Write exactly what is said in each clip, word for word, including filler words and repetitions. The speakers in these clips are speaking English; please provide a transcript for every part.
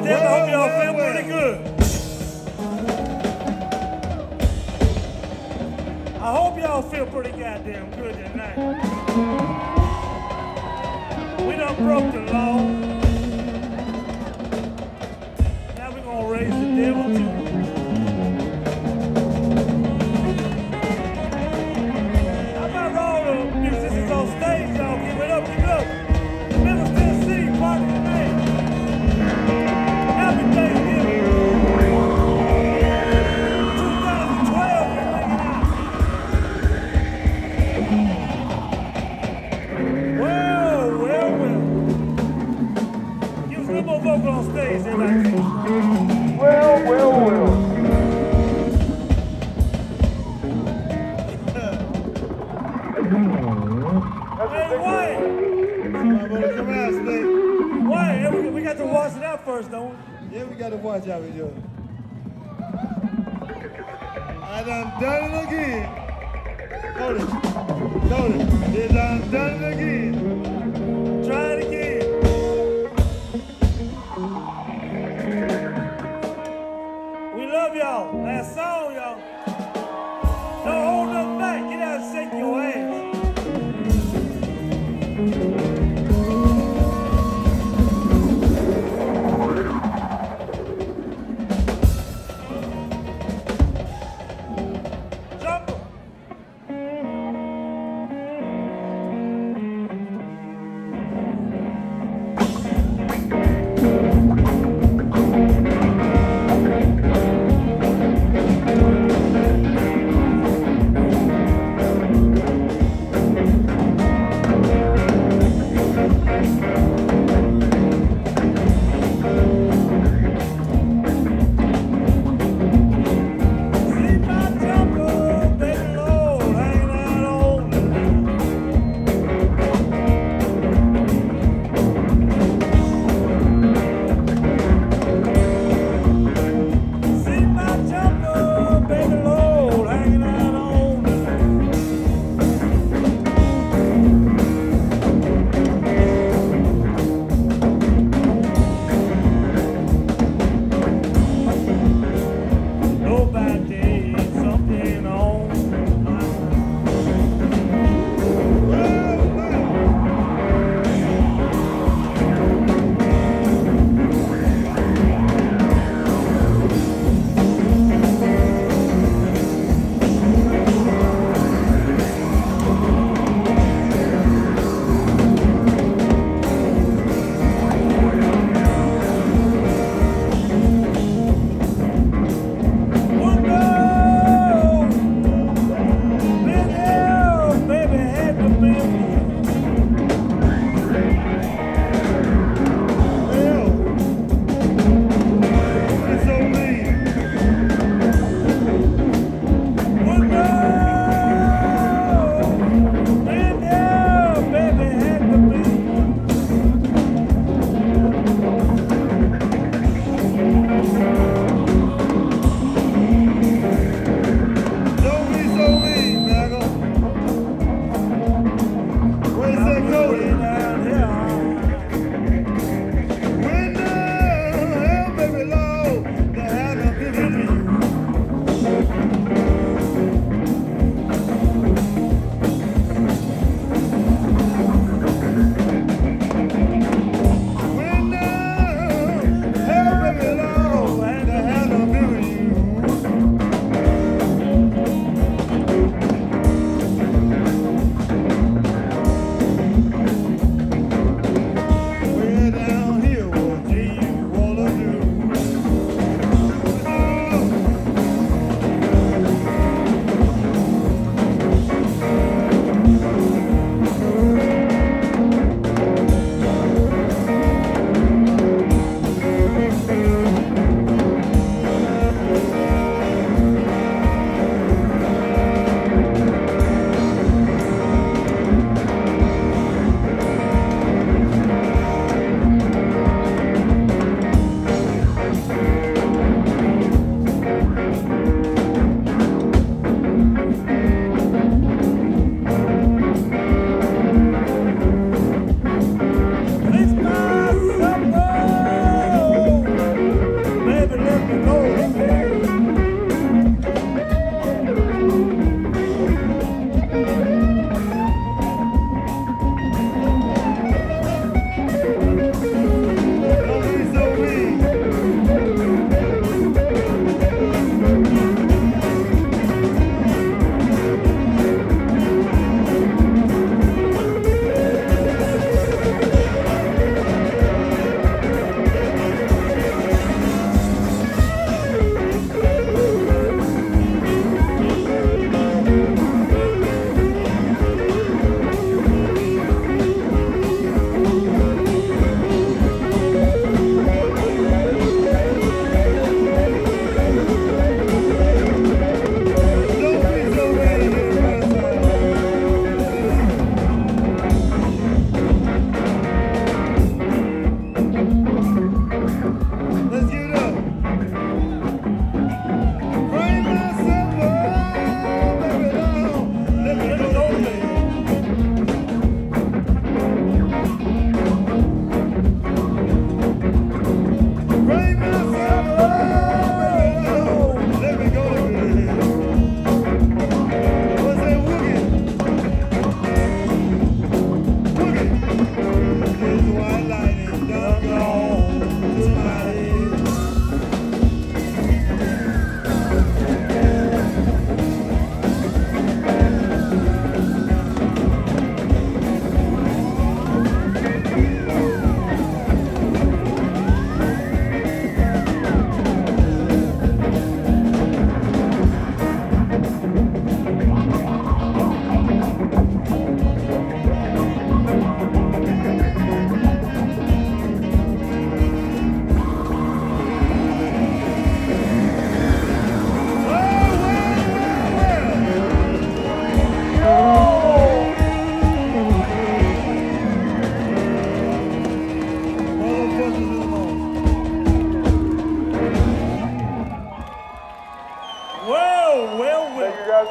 goddamn, I hope y'all feel pretty good. I hope y'all feel pretty goddamn good tonight. We done broke the law. Now we're gonna raise the devil too. How about all the musicians on stage, y'all? Give it up, give it up. The Memphis, Tennessee party tonight. Happy Thanksgiving. twenty twelve, we're making out. Well, well, well. Give us a little more vocal on stage, everybody. Well, well, well. Hey, Wayne. Come out, Snake. Wayne, we, we got to wash it out first, don't we? Yeah, we got to watch out with you. I done done it again. Notice. Notice. They done done it again. Try it again. We love y'all. Last song, y'all. Don't hold nothing back. Get out and shake your ass. Jump 'em.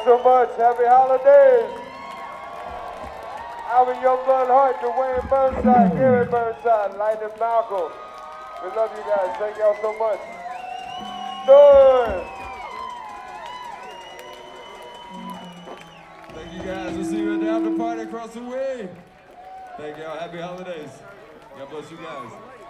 so much. Happy holidays. Alvin Youngblood Hart, Dwayne Burnside, Gary Burnside, Lightning Malcolm. We love you guys. Thank y'all so much. Good. Thank you guys. We'll see you at the after party across the way. Thank y'all. Happy holidays. God bless you guys.